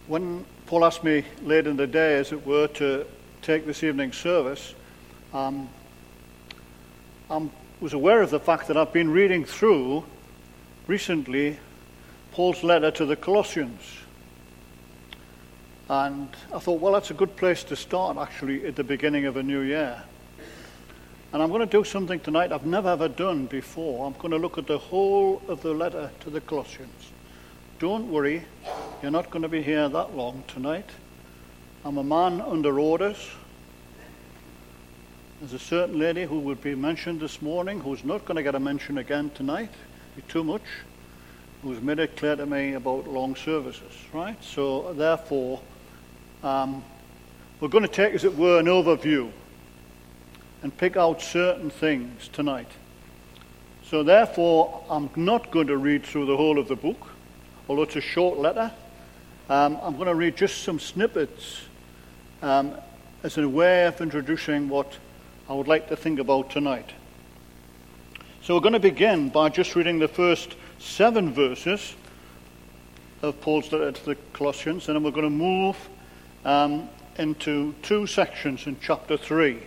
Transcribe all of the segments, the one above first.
When Paul asked me late in the day, as it were, to take this evening's service, I was aware of the fact that I've been reading through recently Paul's letter to the Colossians. And I thought, well, that's a good place to start, actually, at the beginning of a new year. And I'm going to do something tonight I've never ever done before. I'm going to look at the whole of the letter to the Colossians. Don't worry, you're not going to be here that long tonight. I'm a man under orders. There's a certain lady who will be mentioned this morning who's not going to get a mention again tonight. It'll be too much. Who's made it clear to me about long services, right? So therefore, we're going to take, as it were, an overview and pick out certain things tonight. So therefore, I'm not going to read through the whole of the book, although it's a short letter. I'm going to read just some snippets as a way of introducing what I would like to think about tonight. So we're going to begin by just reading the first 7 verses of Paul's letter to the Colossians, and then we're going to move into 2 sections in chapter 3.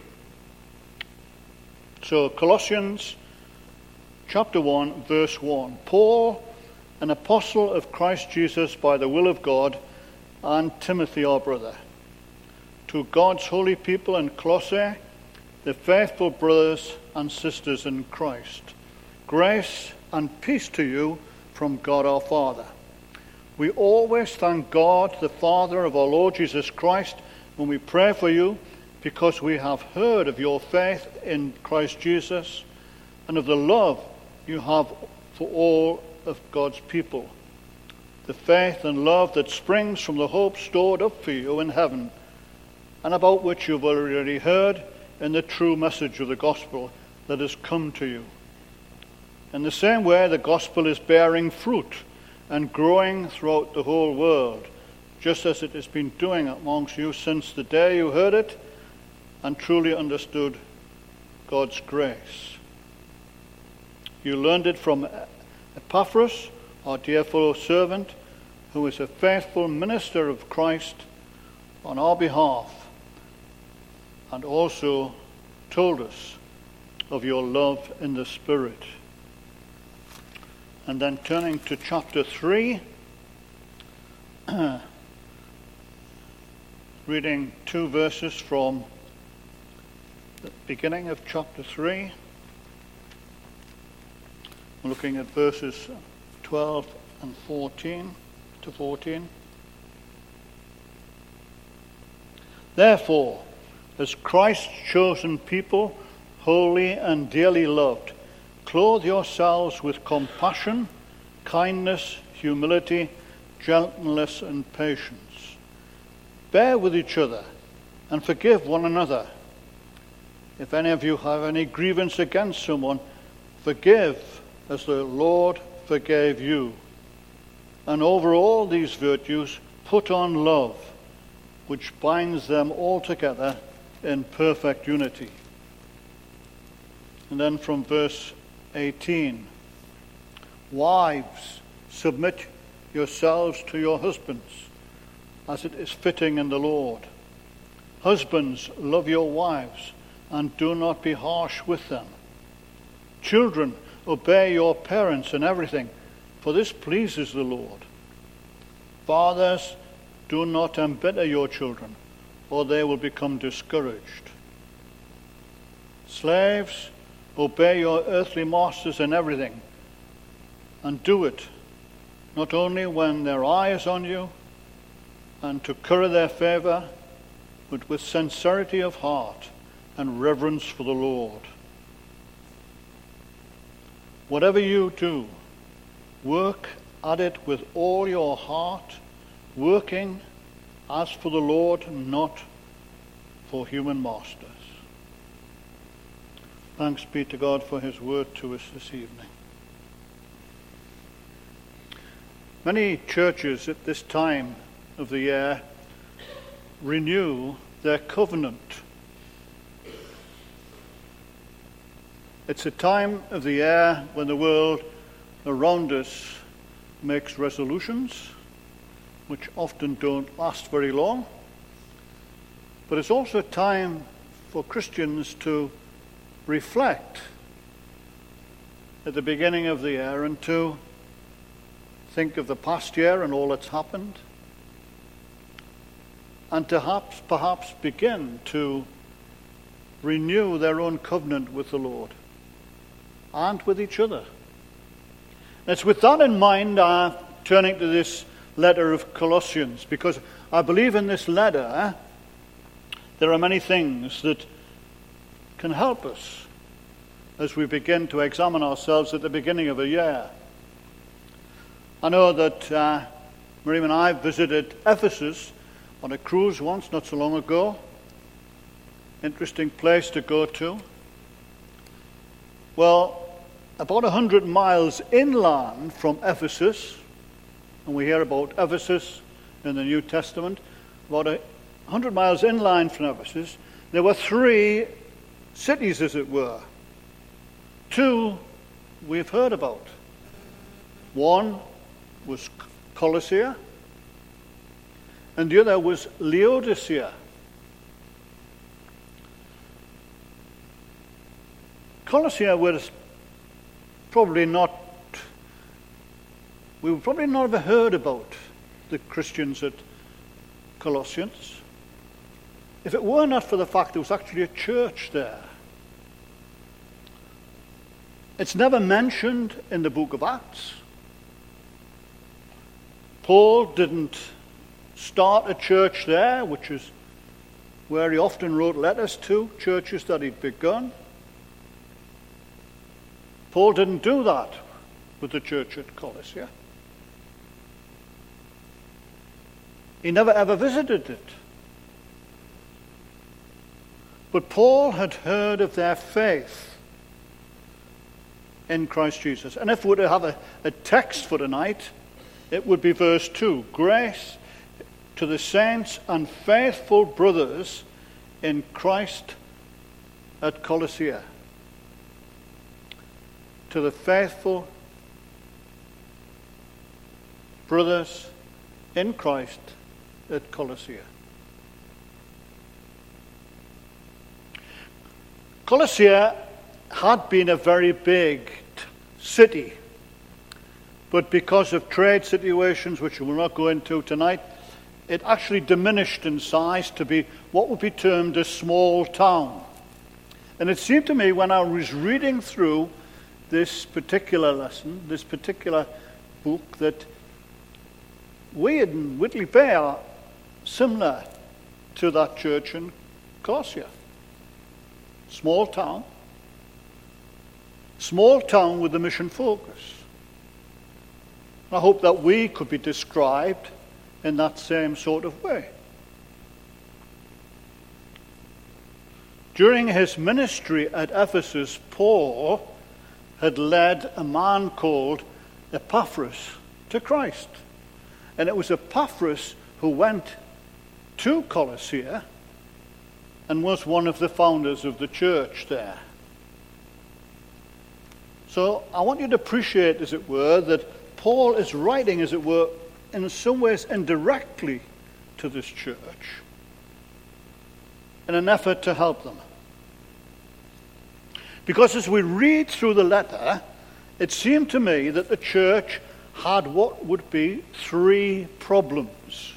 So Colossians chapter 1, verse 1. Paul, an apostle of Christ Jesus by the will of God, and Timothy our brother, to God's holy people in Colossae, the faithful brothers and sisters in Christ. Grace and peace to you from God our Father. We always thank God, the Father of our Lord Jesus Christ, when we pray for you, because we have heard of your faith in Christ Jesus and of the love you have for all of God's people, the faith and love that springs from the hope stored up for you in heaven, and about which you've already heard in the true message of the gospel that has come to you. In the same way, the gospel is bearing fruit and growing throughout the whole world, just as it has been doing amongst you since the day you heard it and truly understood God's grace. You learned it from Epaphras, our dear fellow servant, who is a faithful minister of Christ on our behalf, and also told us of your love in the Spirit. And then turning to chapter 3, reading 2 verses from the beginning of chapter 3. We're looking at verses 12 and 14 to 14. Therefore, as Christ's chosen people, holy and dearly loved, clothe yourselves with compassion, kindness, humility, gentleness, and patience. Bear with each other and forgive one another. If any of you have any grievance against someone, forgive as the Lord forgave you. And over all these virtues, put on love, which binds them all together in perfect unity. And then from verse 18, wives, submit yourselves to your husbands, as it is fitting in the Lord. Husbands, love your wives, and do not be harsh with them. Children, obey your parents in everything, for this pleases the Lord. Fathers, do not embitter your children, or they will become discouraged. Slaves, obey your earthly masters in everything, and do it not only when their eye is on you and to curry their favor, but with sincerity of heart and reverence for the Lord. Whatever you do, work at it with all your heart, working as for the Lord, not for human masters. Thanks be to God for his word to us this evening. Many churches at this time of the year renew their covenant. It's a time of the year when the world around us makes resolutions which often don't last very long. But it's also a time for Christians to reflect at the beginning of the year and to think of the past year and all that's happened, and to perhaps begin to renew their own covenant with the Lord and with each other. And it's with that in mind I'm turning to this letter of Colossians, because I believe in this letter there are many things that can help us as we begin to examine ourselves at the beginning of a year. I know that Miriam and I visited Ephesus on a cruise once, not so long ago. Interesting place to go to. Well, about 100 miles inland from Ephesus, and we hear about Ephesus in the New Testament, about 100 miles inland from Ephesus, there were 3 cities, as it were. 2 we've heard about. One was Colossae, and the other was Laodicea. Colossae was probably not, we would probably not have heard about the Christians at Colossians if it were not for the fact there was actually a church there. It's never mentioned in the book of Acts. Paul didn't start a church there, which is where he often wrote letters to churches that he'd begun. Paul didn't do that with the church at Colossae. He never ever visited it. But Paul had heard of their faith in Christ Jesus. And if we were to have a text for tonight, it would be verse 2. Grace to the saints and faithful brothers in Christ at Colossae. To the faithful brothers in Christ at Colossae. Colossae had been a very big city, but because of trade situations, which we will not go into tonight, it actually diminished in size to be what would be termed a small town. And it seemed to me when I was reading through this particular lesson, this particular book, that we in Whitley Bay are similar to that church in Colossae. Small town with a mission focus. I hope that we could be described in that same sort of way. During his ministry at Ephesus, Paul had led a man called Epaphras to Christ. And it was Epaphras who went to Colossae and was one of the founders of the church there. So I want you to appreciate, as it were, that Paul is writing, as it were, in some ways indirectly to this church in an effort to help them. Because as we read through the letter, it seemed to me that the church had what would be 3 problems.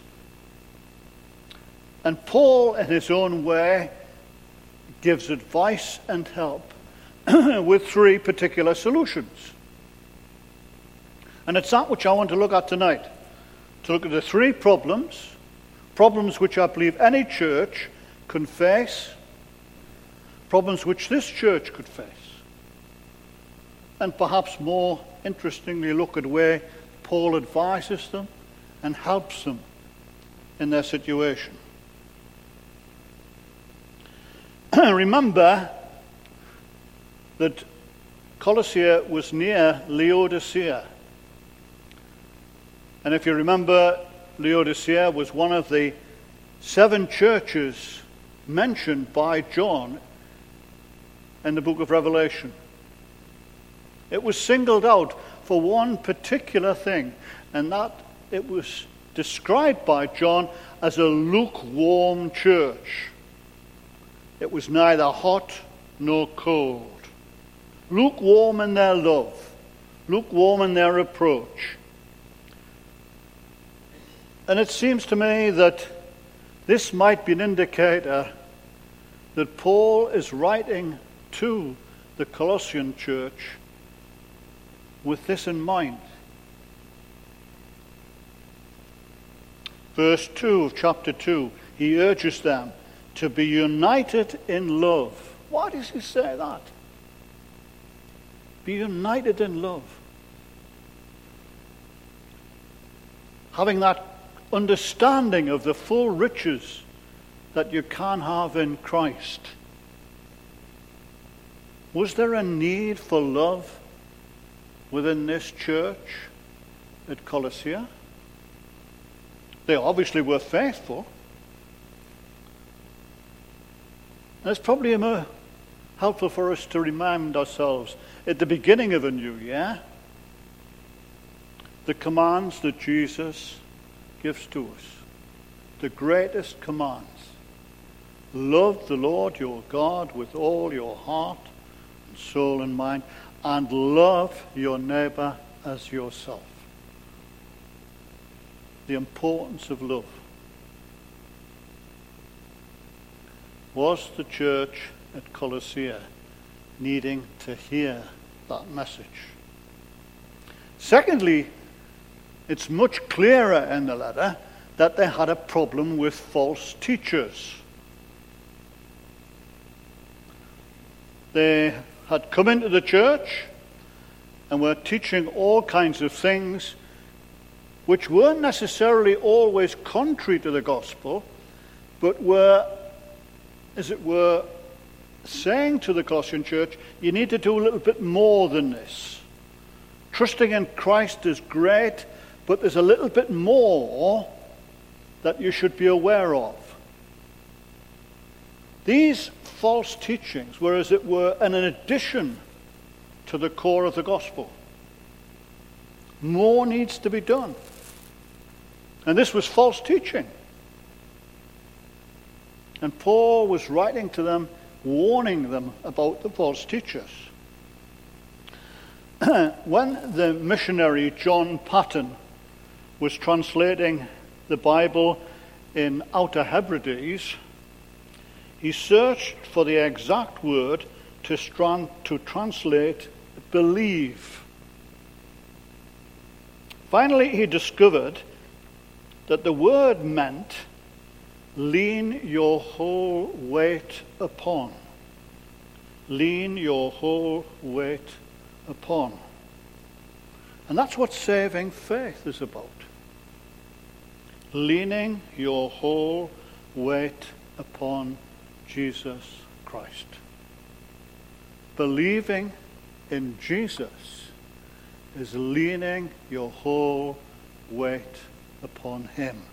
And Paul, in his own way, gives advice and help with 3 particular solutions. And it's that which I want to look at tonight. To look at the 3 problems which I believe any church can face, problems which this church could face, and perhaps more interestingly look at the way Paul advises them and helps them in their situation. Remember that Colossae was near Laodicea. And if you remember, Laodicea was one of the 7 churches mentioned by John in the book of Revelation. It was singled out for one particular thing, and that it was described by John as a lukewarm church. It was neither hot nor cold. Lukewarm in their love, lukewarm in their approach. And it seems to me that this might be an indicator that Paul is writing to the Colossian church with this in mind. Verse 2 of chapter 2, he urges them to be united in love. Why does he say that? Be united in love. Having that understanding of the full riches that you can have in Christ. Was there a need for love within this church at Colossae? They obviously were faithful. And it's probably more helpful for us to remind ourselves at the beginning of a new year the commands that Jesus gives to us. The greatest commands. Love the Lord your God with all your heart and soul and mind, and love your neighbor as yourself. The importance of love. Was the church at Colossae needing to hear that message? Secondly, it's much clearer in the letter that they had a problem with false teachers. They had come into the church and were teaching all kinds of things which weren't necessarily always contrary to the gospel, but were, as it were, saying to the Colossian church, you need to do a little bit more than this. Trusting in Christ is great, but there's a little bit more that you should be aware of. These false teachings were, as it were, an addition to the core of the gospel. More needs to be done. And this was false teaching. And Paul was writing to them, warning them about the false teachers. When the missionary John Paton was translating the Bible in Outer Hebrides, he searched for the exact word to translate believe. Finally, he discovered that the word meant lean your whole weight upon. Lean your whole weight upon. And that's what saving faith is about. Leaning your whole weight upon Jesus Christ. Believing in Jesus is leaning your whole weight upon him.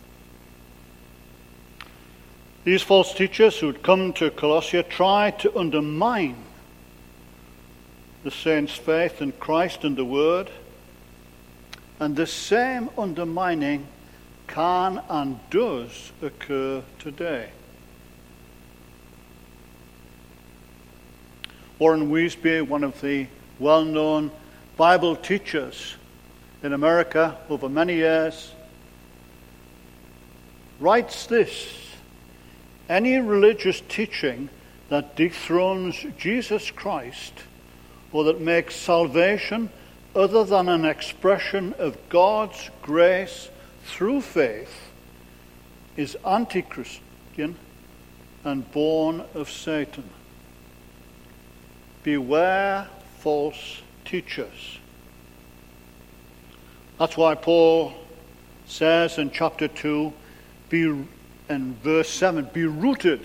These false teachers who'd come to Colossae tried to undermine the saints' faith in Christ and the Word, and the same undermining can and does occur today. Warren Wiersbe, one of the well-known Bible teachers in America over many years, writes this: any religious teaching that dethrones Jesus Christ or that makes salvation other than an expression of God's grace through faith is anti-Christian and born of Satan. Beware false teachers. That's why Paul says in chapter 2, in verse 7, be rooted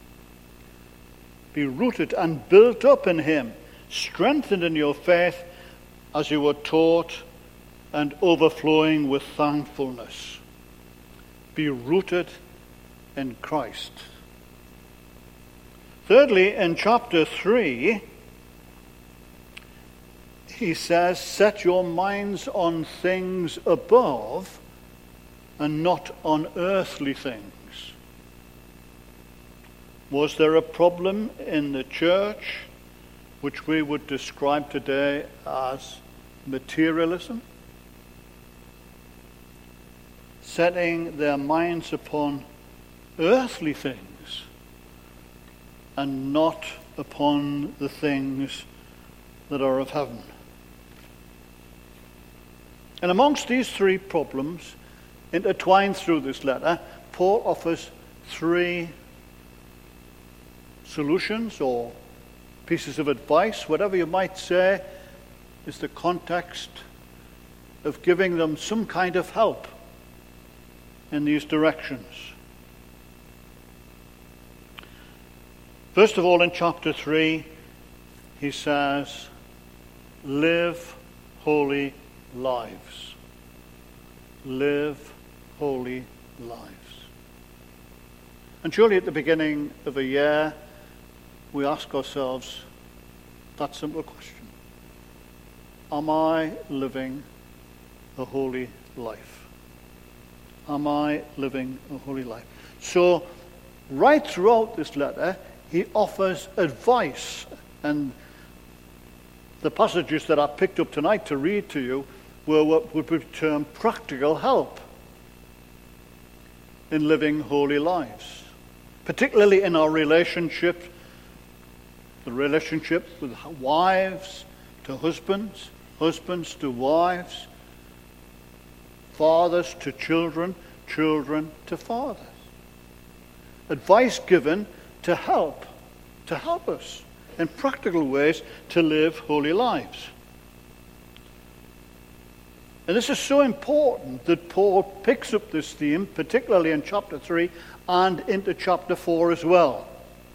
and built up in him, strengthened in your faith as you were taught, and overflowing with thankfulness. Be rooted in Christ. Thirdly, in chapter 3, he says, set your minds on things above, and not on earthly things. Was there a problem in the church which we would describe today as materialism? Setting their minds upon earthly things and not upon the things that are of heaven. And amongst these three problems, intertwined through this letter, Paul offers three solutions or pieces of advice, whatever you might say, is the context of giving them some kind of help in these directions. First of all, in chapter 3, he says, live holy lives. Live holy lives. And surely at the beginning of a year, we ask ourselves that simple question. Am I living a holy life? Am I living a holy life? So, right throughout this letter, he offers advice. And the passages that I picked up tonight to read to you were what would be termed practical help in living holy lives, particularly in our relationship, the relationship with wives to husbands, husbands to wives, fathers to children, children to fathers. Advice given to help us in practical ways to live holy lives. And this is so important that Paul picks up this theme, particularly in chapter 3 and into chapter 4 as well.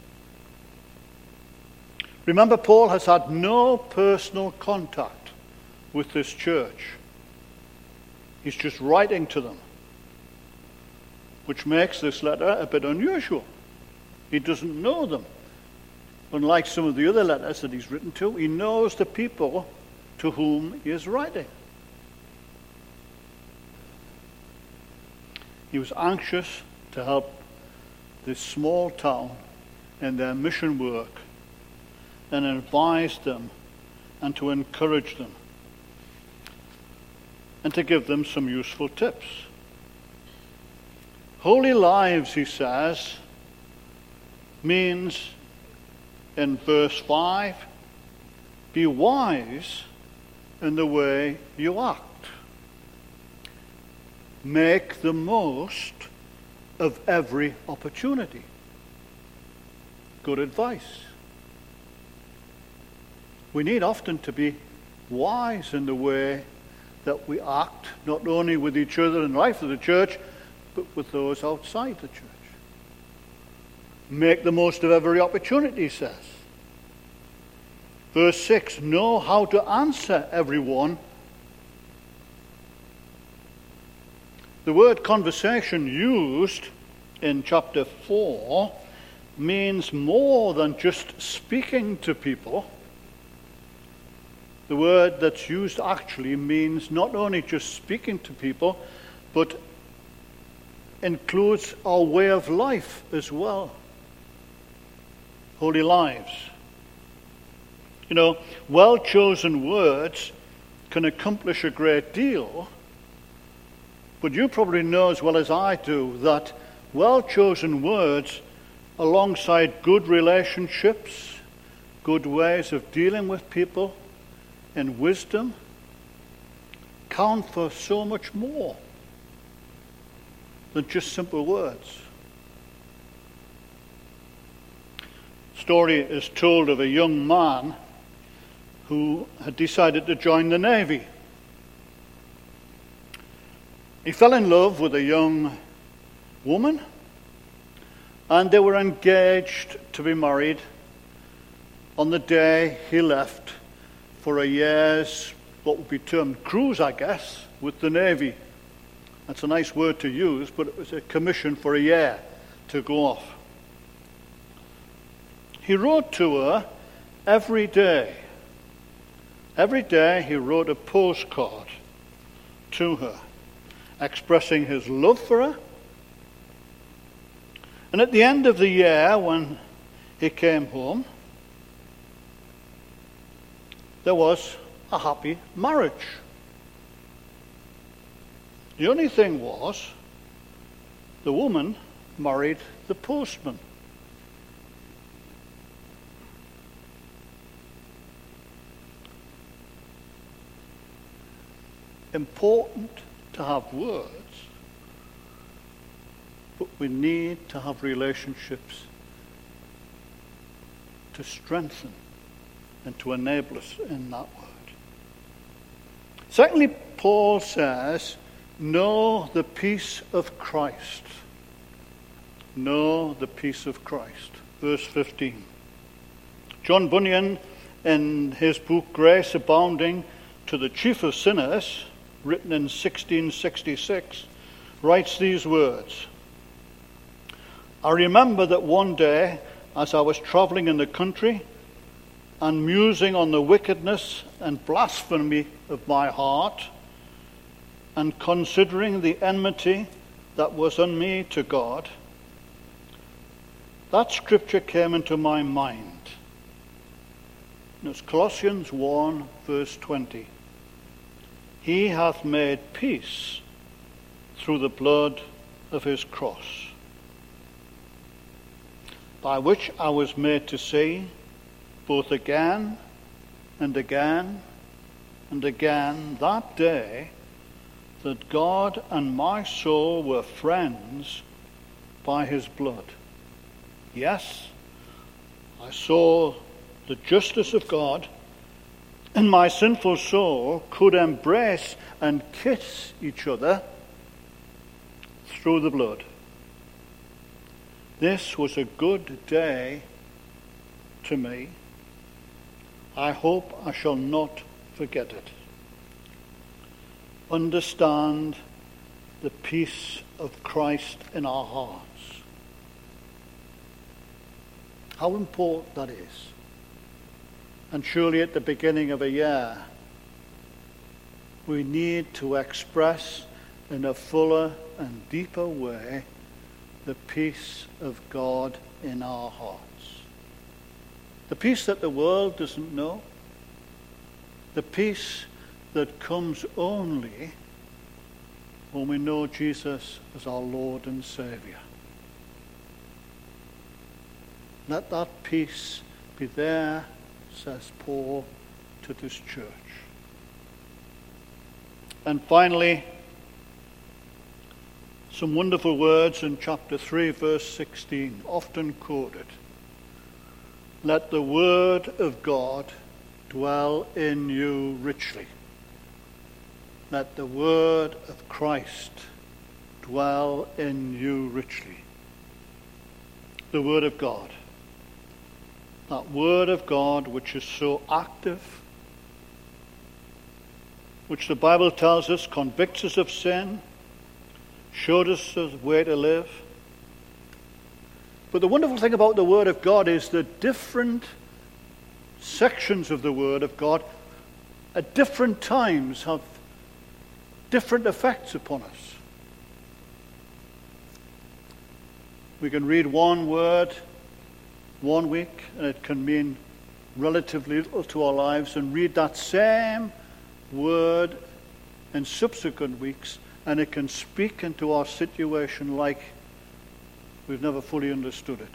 Remember, Paul has had no personal contact with this church. He's just writing to them, which makes this letter a bit unusual. He doesn't know them. Unlike some of the other letters that he's written to, he knows the people to whom he is writing. He was anxious to help this small town in their mission work and advise them and to encourage them and to give them some useful tips. Holy lives, he says, means in verse 5, be wise in the way you act. Make the most of every opportunity. Good advice. We need often to be wise in the way that we act, not only with each other in the life of the church, but with those outside the church. Make the most of every opportunity, he says. Verse 6, know how to answer everyone. The word conversation used in chapter 4 means more than just speaking to people. The word that's used actually means not only just speaking to people, but includes our way of life as well. Holy lives. You know, well-chosen words can accomplish a great deal, but you probably know as well as I do that well-chosen words alongside good relationships, good ways of dealing with people, and wisdom count for so much more than just simple words. Story is told of a young man who had decided to join the Navy. He fell in love with a young woman, and they were engaged to be married on the day he left for a year's, what would be termed cruise, I guess, with the Navy. That's a nice word to use, but it was a commission for a year to go off. He wrote to her every day. Every day he wrote a postcard to her. expressing his love for her. And at the end of the year, when he came home, there was a happy marriage. The only thing was, the woman married the postman. Important to have words, but we need to have relationships to strengthen and to enable us in that word. Secondly, Paul says, know the peace of Christ. Know the peace of Christ. Verse 15. John Bunyan, in his book Grace Abounding to the Chief of Sinners, written in 1666, writes these words. I remember that one day, as I was travelling in the country and musing on the wickedness and blasphemy of my heart, and considering the enmity that was on me to God, that scripture came into my mind. And it's Colossians 1, verse 20. He hath made peace through the blood of his cross, by which I was made to see, both again and again and again, that day, that God and my soul were friends by his blood. Yes, I saw the justice of God, and my sinful soul could embrace and kiss each other through the blood. This was a good day to me. I hope I shall not forget it. Understand the peace of Christ in our hearts. How important that is. And surely at the beginning of a year, we need to express in a fuller and deeper way the peace of God in our hearts. The peace that the world doesn't know. The peace that comes only when we know Jesus as our Lord and Saviour. Let that peace be there, says Paul to this church. And finally, some wonderful words in chapter 3, verse 16, often quoted. Let the word of God dwell in you richly. Let the word of Christ dwell in you richly. The word of God. That word of God which is so active, which the Bible tells us convicts us of sin, showed us the way to live. But the wonderful thing about the word of God is that different sections of the word of God at different times have different effects upon us. We can read one word 1 week, and it can mean relatively little to our lives, and read that same word in subsequent weeks, and it can speak into our situation like we've never fully understood it.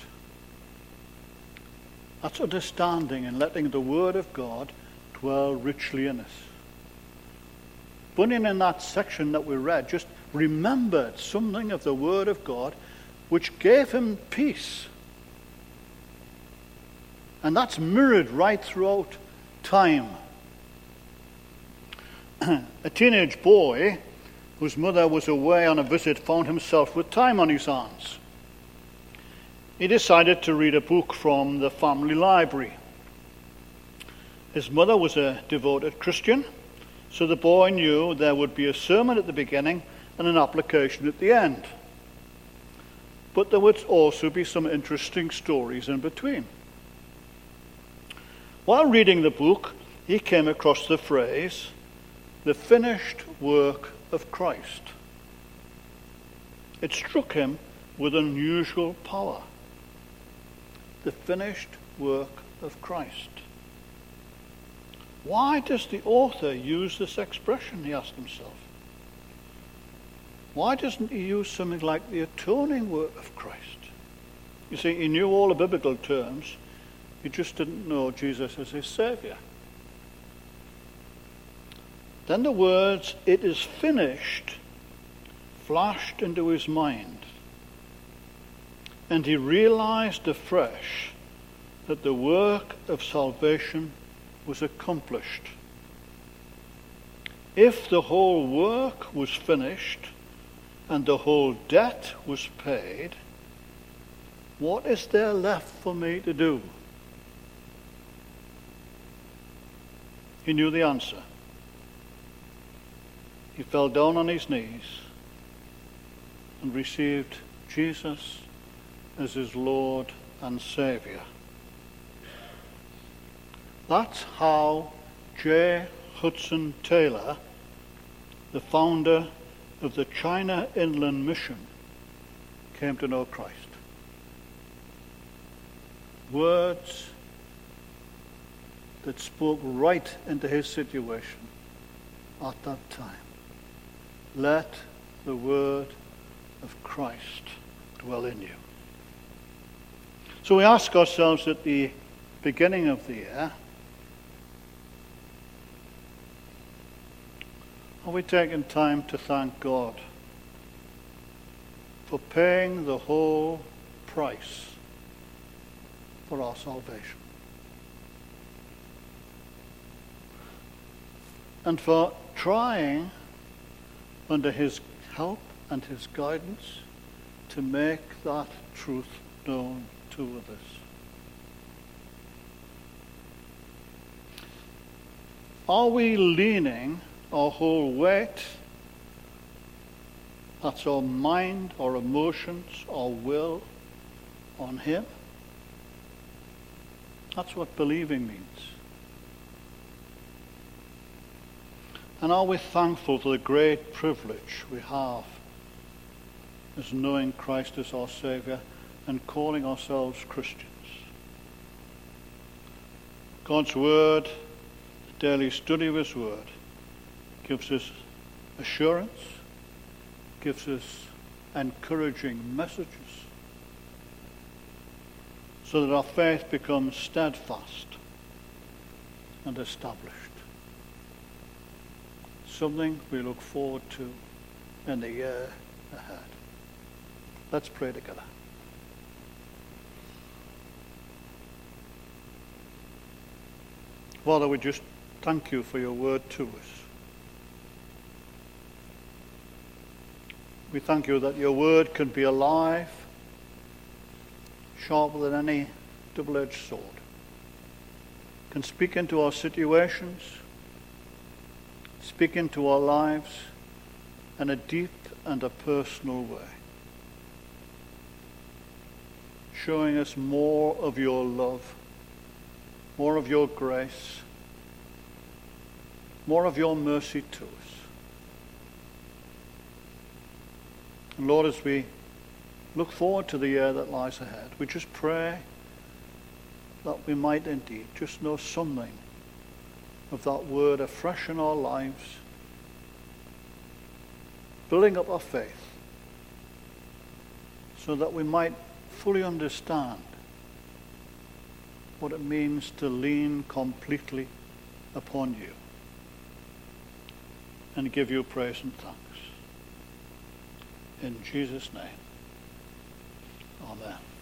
That's understanding and letting the word of God dwell richly in us. Bunyan, in that section that we read, just remembered something of the word of God which gave him peace. And that's mirrored right throughout time. A teenage boy whose mother was away on a visit found himself with time on his hands. He decided to read a book from the family library. His mother was a devoted Christian, so the boy knew there would be a sermon at the beginning and an application at the end. But there would also be some interesting stories in between. While reading the book, he came across the phrase, the finished work of Christ. It struck him with unusual power. The finished work of Christ. Why does the author use this expression, he asked himself? Why doesn't he use something like the atoning work of Christ? You see, he knew all the biblical terms. He just didn't know Jesus as his Saviour. Then the words, "it is finished," flashed into his mind. And he realized afresh that the work of salvation was accomplished. If the whole work was finished and the whole debt was paid, what is there left for me to do? He knew the answer. He fell down on his knees and received Jesus as his Lord and Saviour. That's how J. Hudson Taylor, the founder of the China Inland Mission, came to know Christ. Words that spoke right into his situation at that time. Let the word of Christ dwell in you. So we ask ourselves at the beginning of the year, are we taking time to thank God for paying the whole price for our salvation? And for trying, under his help and his guidance, to make that truth known to others. Are we leaning our whole weight, that's our mind, our emotions, our will, on him? That's what believing means. And are we thankful for the great privilege we have as knowing Christ as our Saviour and calling ourselves Christians? God's Word, the daily study of his Word, gives us assurance, gives us encouraging messages, so that our faith becomes steadfast and established. Something we look forward to in the year ahead. Let's pray together. Father, we just thank you for your word to us. We thank you that your word can be alive, sharper than any double-edged sword, can speak into our situations, speak into our lives in a deep and a personal way, showing us more of your love, more of your grace, more of your mercy to us. And Lord, as we look forward to the year that lies ahead, we just pray that we might indeed just know something of that word afresh in our lives, building up our faith, so that we might fully understand what it means to lean completely upon you and give you praise and thanks. In Jesus' name, amen.